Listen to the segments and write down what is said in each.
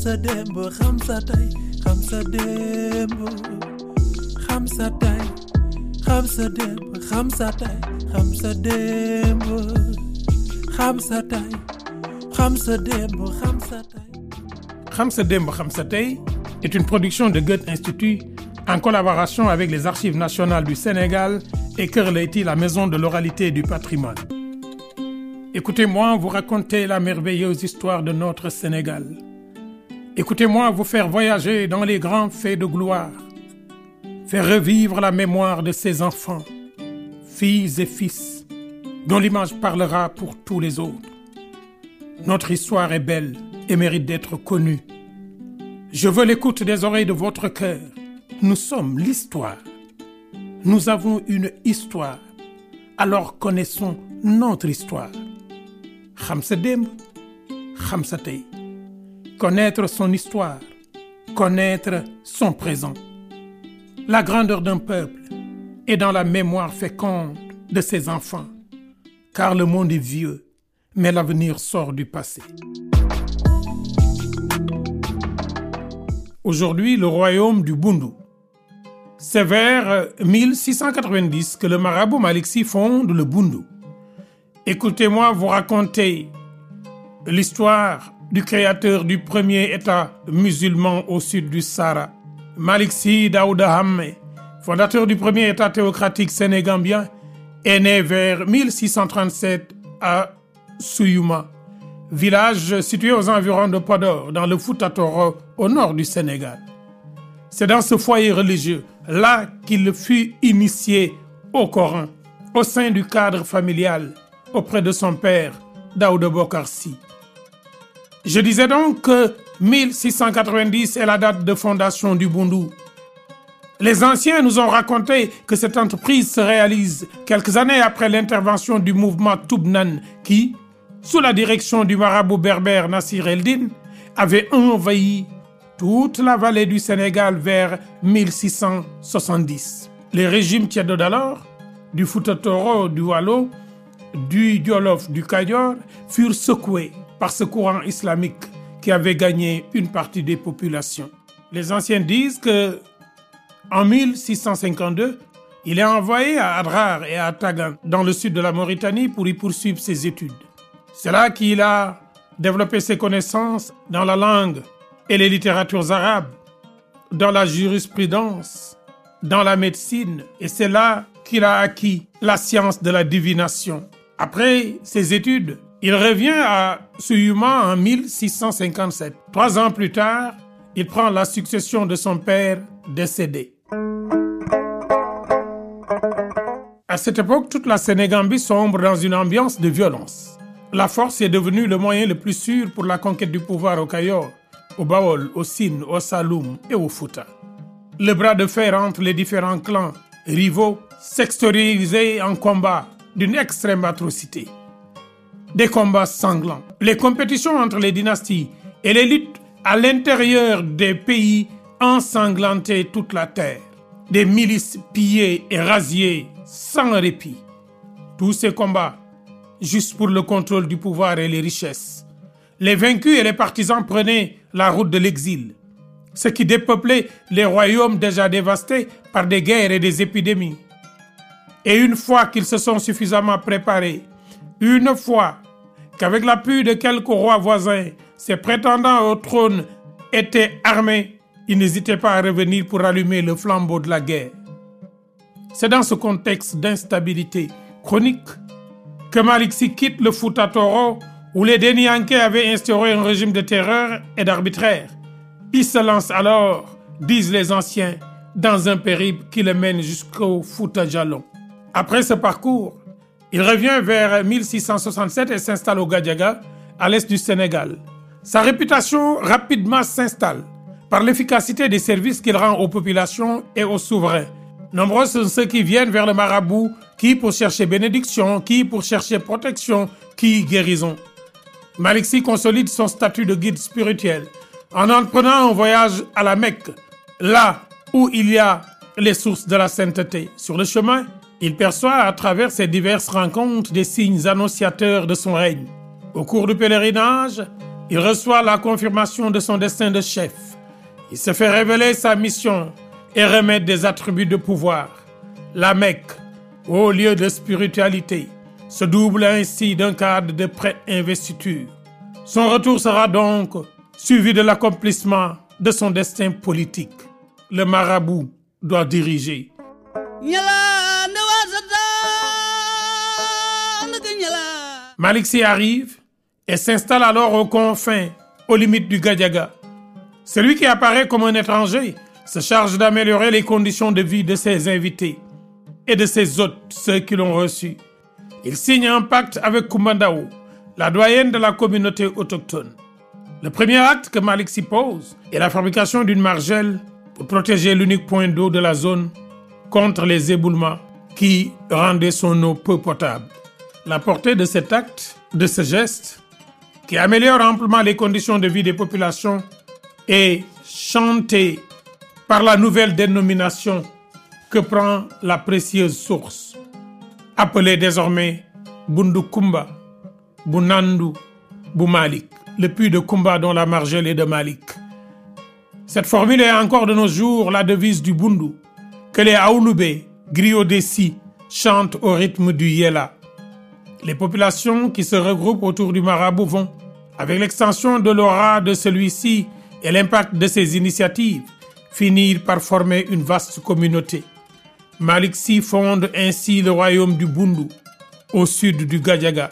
Khamsa Dembo, Khamsa Tay, Khamsa Dembo, Khamsa Tay, Khamsa Dembo, Khamsa Tay, Khamsa Dembo, Khamsa Tay, Khamsa Dembo, Khamsa Tay. Khamsa Dembo, Khamsa Tay est une production de Goethe Institut en collaboration avec les Archives nationales du Sénégal et Kër Leyti, la maison de l'oralité et du patrimoine. Écoutez-moi vous raconter la merveilleuse histoire de notre Sénégal. Écoutez-moi vous faire voyager dans les grands faits de gloire, faire revivre la mémoire de ses enfants, filles et fils, dont l'image parlera pour tous les autres. Notre histoire est belle et mérite d'être connue. Je veux l'écoute des oreilles de votre cœur. Nous sommes l'histoire. Nous avons une histoire. Alors connaissons notre histoire. Khamsa Dembo, Khamsa Tay. Connaître son histoire, connaître son présent. La grandeur d'un peuple est dans la mémoire féconde de ses enfants, car le monde est vieux, mais l'avenir sort du passé. Aujourd'hui, le royaume du Boundou. C'est vers 1690 que le marabout Malick Sy fonde le Boundou. Écoutez-moi vous raconter l'histoire du créateur du premier État musulman au sud du Sahara, Malick Sy Daouda Hammé, fondateur du premier État théocratique sénégambien, est né vers 1637 à Souyouma, village situé aux environs de Podor, dans le Fouta Toro, au nord du Sénégal. C'est dans ce foyer religieux là qu'il fut initié au Coran, au sein du cadre familial, auprès de son père, Daouda Bokar Sy. Je disais donc que 1690 est la date de fondation du Boundou. Les anciens nous ont raconté que cette entreprise se réalise quelques années après l'intervention du mouvement Toubnan qui, sous la direction du marabout berbère Nassir El-Din, avait envahi toute la vallée du Sénégal vers 1670. Les régimes tièdos d'alors, du Fouta Toro, du Waalo, du Jolof, du Kayor, furent secoués par ce courant islamique qui avait gagné une partie des populations. Les anciens disent que en 1652, il est envoyé à Adrar et à Tagan, dans le sud de la Mauritanie, pour y poursuivre ses études. C'est là qu'il a développé ses connaissances dans la langue et les littératures arabes, dans la jurisprudence, dans la médecine, et c'est là qu'il a acquis la science de la divination. Après ses études, il revient à Souyouma en 1657. 3 ans plus tard, il prend la succession de son père décédé. À cette époque, toute la Sénégambie sombre dans une ambiance de violence. La force est devenue le moyen le plus sûr pour la conquête du pouvoir au Kayor, au Baol, au Sine, au Saloum et au Fouta. Le bras de fer entre les différents clans rivaux s'extériorisait en combat d'une extrême atrocité. Des combats sanglants, les compétitions entre les dynasties et les luttes à l'intérieur des pays ensanglantaient toute la terre. Des milices pillées et rasiées sans répit. Tous ces combats, juste pour le contrôle du pouvoir et les richesses. Les vaincus et les partisans prenaient la route de l'exil, ce qui dépeuplait les royaumes déjà dévastés par des guerres et des épidémies. Et une fois qu'ils se sont suffisamment préparés, une fois qu'avec l'appui de quelques rois voisins, ces prétendants au trône étaient armés, ils n'hésitaient pas à revenir pour allumer le flambeau de la guerre. C'est dans ce contexte d'instabilité chronique que Malick Sy quitte le Fouta Toro, où les Deniankés avaient instauré un régime de terreur et d'arbitraire. Il se lance alors, disent les anciens, dans un périple qui le mène jusqu'au Fouta Djallon. Après ce parcours, il revient vers 1667 et s'installe au Gadiaga, à l'est du Sénégal. Sa réputation rapidement s'installe par l'efficacité des services qu'il rend aux populations et aux souverains. Nombreux sont ceux qui viennent vers le marabout, qui pour chercher bénédiction, qui pour chercher protection, qui guérison. Malick Sy consolide son statut de guide spirituel en entreprenant un voyage à la Mecque, là où il y a les sources de la sainteté. Sur le chemin, il perçoit à travers ces diverses rencontres des signes annonciateurs de son règne. Au cours du pèlerinage, Il reçoit la confirmation de son destin de chef. Il se fait révéler sa mission et remettre des attributs de pouvoir. La Mecque, haut lieu de spiritualité, se double ainsi d'un cadre de pré-investiture. Son retour sera donc suivi de l'accomplissement de son destin politique. Le marabout doit diriger. Malick Sy arrive et s'installe alors aux confins, aux limites du Gadiaga. Celui qui apparaît comme un étranger se charge d'améliorer les conditions de vie de ses invités et de ses hôtes, ceux qui l'ont reçu. Il signe un pacte avec Coumba Ndao, la doyenne de la communauté autochtone. Le premier acte que Malick Sy pose est la fabrication d'une margelle pour protéger l'unique point d'eau de la zone contre les éboulements qui rendaient son eau peu potable. La portée de cet acte, de ce geste, qui améliore amplement les conditions de vie des populations, est chantée par la nouvelle dénomination que prend la précieuse source, appelée désormais Bundu Kumba, Bunandu, Bumalik, le puits de Kumba dont la margelle est de Malick. Cette formule est encore de nos jours la devise du Bundu, que les Aouloubé, griots d'Essi, chantent au rythme du Yela. Les populations qui se regroupent autour du marabout vont, avec l'extension de l'aura de celui-ci et l'impact de ses initiatives, finir par former une vaste communauté. Malick Sy fonde ainsi le royaume du Bundu, au sud du Gadiaga.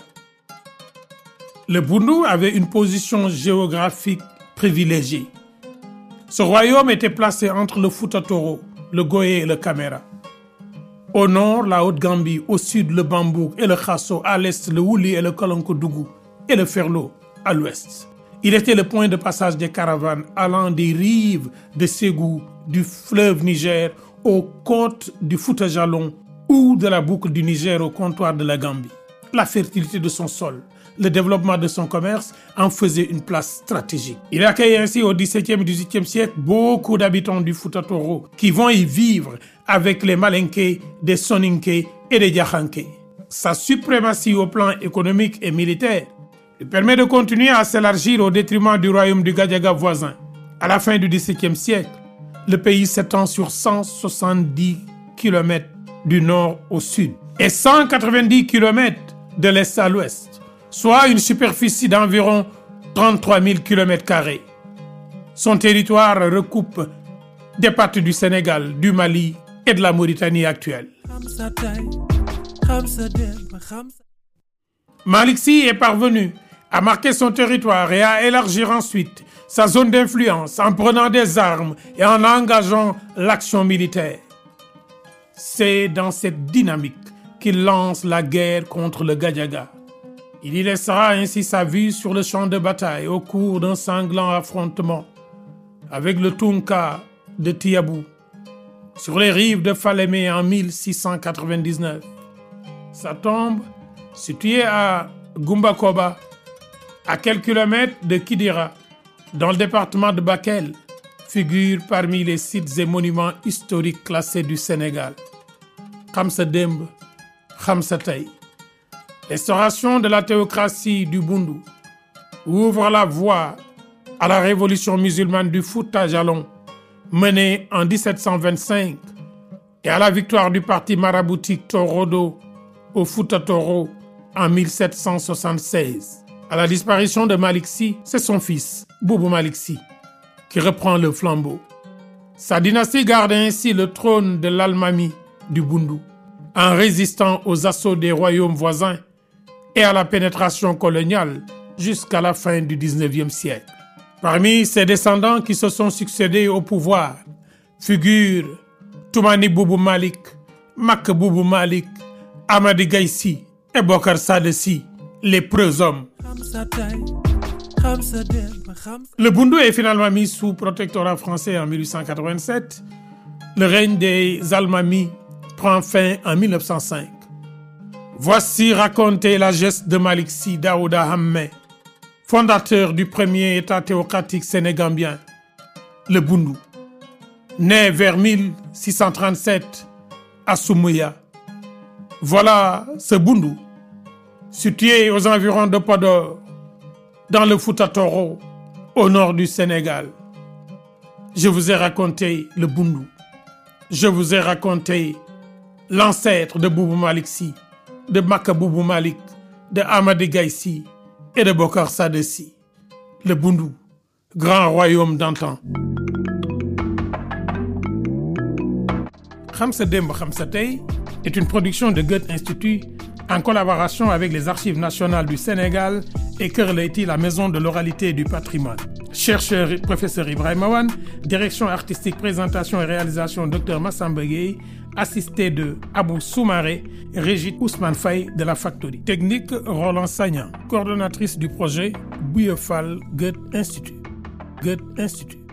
Le Bundu avait une position géographique privilégiée. Ce royaume était placé entre le Fouta Toro, le Goyé et le Caméra. Au nord, la Haute-Gambie, au sud, le Bambouk et le Khasso, à l'est, le Wouli et le Kolonkodougou, et le Ferlo, à l'ouest. Il était le point de passage des caravanes allant des rives de Ségou, du fleuve Niger, aux côtes du Fouta Jalon ou de la boucle du Niger au comptoir de la Gambie. La fertilité de son sol, le développement de son commerce en faisaient une place stratégique. Il accueille ainsi au XVIIe et XVIIIe siècle beaucoup d'habitants du Fouta Toro qui vont y vivre avec les Malinké, des Soninké et des Diakhanké. Sa suprématie au plan économique et militaire lui permet de continuer à s'élargir au détriment du royaume du Gadiaga voisin. À la fin du XVIIe siècle, le pays s'étend sur 170 km du nord au sud et 190 km de l'est à l'ouest, soit une superficie d'environ 33 000 km². Son territoire recoupe des parties du Sénégal, du Mali et de la Mauritanie actuelle. Malick Sy est parvenu à marquer son territoire et à élargir ensuite sa zone d'influence en prenant des armes et en engageant l'action militaire. C'est dans cette dynamique qu'il lance la guerre contre le Gadiaga. Il y laissera ainsi sa vie sur le champ de bataille au cours d'un sanglant affrontement avec le Tunka de Tiabou sur les rives de Falémé en 1699. Sa tombe, située à Gumbakoba, à quelques kilomètres de Kidira, dans le département de Bakel, figure parmi les sites et monuments historiques classés du Sénégal. Khamsa Demb, Khamsa Tay. L'instauration de la théocratie du Bundu ouvre la voie à la révolution musulmane du Fouta Jalon, menée en 1725, et à la victoire du parti maraboutique Torodo au Fouta Toro en 1776. À la disparition de Malick Sy, c'est son fils, Boubou Malick Sy, qui reprend le flambeau. Sa dynastie garde ainsi le trône de l'Almami du Bundu, en résistant aux assauts des royaumes voisins et à la pénétration coloniale jusqu'à la fin du XIXe siècle. Parmi ses descendants qui se sont succédés au pouvoir figurent Toumani Boubou Malick, Mak Boubou Malick, Amadi Gaye Sy et Bokar Sade Sy, les preux hommes. Le Bundu est finalement mis sous protectorat français en 1887. Le règne des Almami prend fin en 1905. Voici raconter la geste de Malick Sy Daouda Hammé, fondateur du premier État théocratique sénégambien, le Bundu. Né vers 1637 à Soumouya. Voilà ce Bundu, situé aux environs de Podor, dans le Fouta Toro, au nord du Sénégal. Je vous ai raconté le Boundou. Je vous ai raconté l'ancêtre de Boubou Malick Sy, de Maka Boubou Malick, de Amady Gaye Sy et de Bokar Sade Sy. Le Boundou, grand royaume d'antan. Xam Sa Démb Xam Sa Tey est une production de Goethe Institut en collaboration avec les Archives nationales du Sénégal et Kër Leyti, la maison de l'oralité et du patrimoine. Chercheur professeur Ibrahima Wane, direction artistique, présentation et réalisation Dr Massamba Gueye, assisté de Abou Soumaré, régie Ousmane Faye de la Factory. Technique Roland Sagnan, coordonnatrice du projet Bouye Fall Goethe Institut. Goethe Institut.